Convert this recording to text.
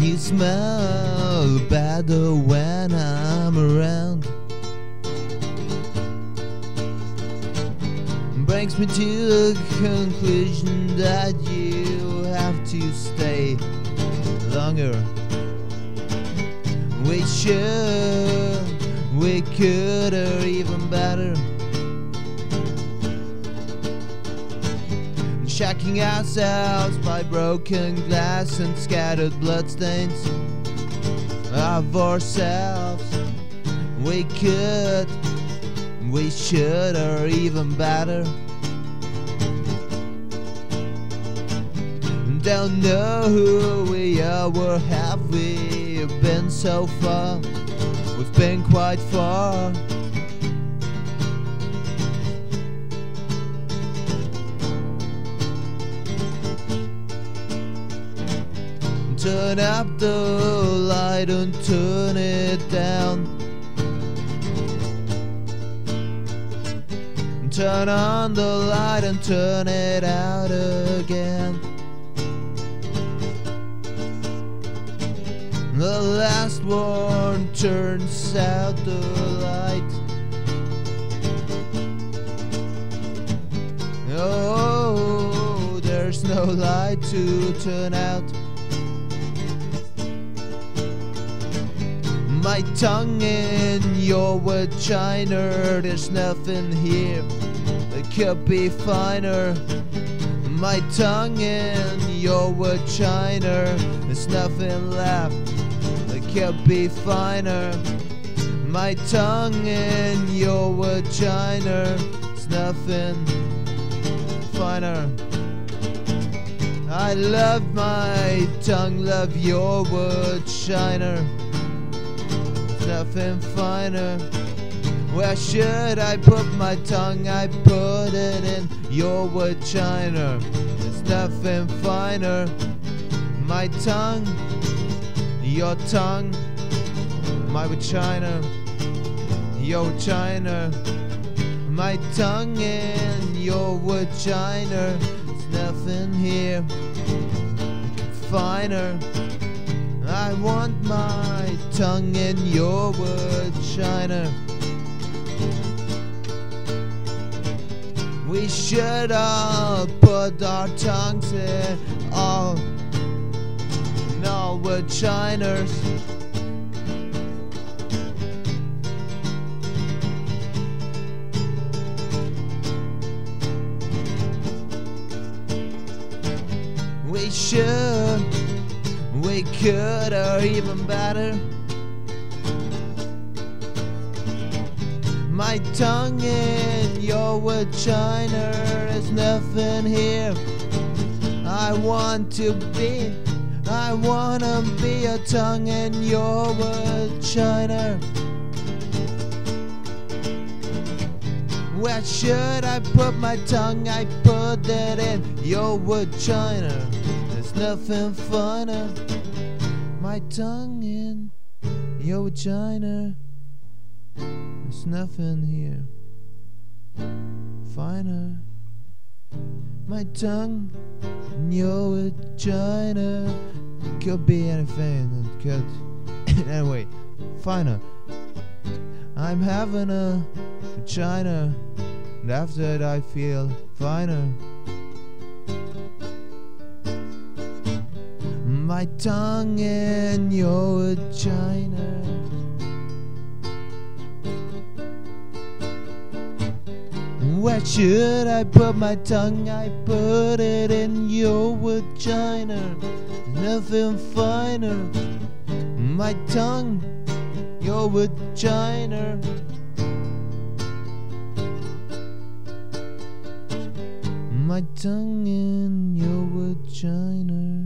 You smell better when I'm around. Brings me to the conclusion that you have to stay longer. We should, we could, or even better. Shocking ourselves by broken glass and scattered bloodstains of ourselves. We could, we should, or even better. Don't know who we are, where have we been so far? We've been quite far. Turn up the light and turn it down. Turn on the light and turn it out again. The last one turns out the light. Oh, there's no light to turn out. My tongue in your vagina, there's nothing here that could be finer. My tongue in your vagina, there's nothing left that could be finer. My tongue in your vagina, there's nothing finer. I love my tongue, love your vagina. Nothing finer. Where should I put my tongue? I put it in your vagina. There's nothing finer. My tongue, your tongue, my vagina, your vagina. My tongue in your vagina. There's nothing here finer. I want my tongue in your vagina. We should all put our tongues in our vaginas. We should, we could, or even better. My tongue in your vagina, there's nothing here. I wanna be a tongue in your vagina. Where should I put my tongue? I put it in your vagina. There's nothing finer. My tongue in your vagina. There's nothing here finer. My tongue in your vagina. Could be anything. It could anyway finer. I'm having a vagina, and after that I feel finer. My tongue in your vagina. Where should I put my tongue? I put it in your vagina. Nothing finer. My tongue, your vagina. My tongue in your vagina.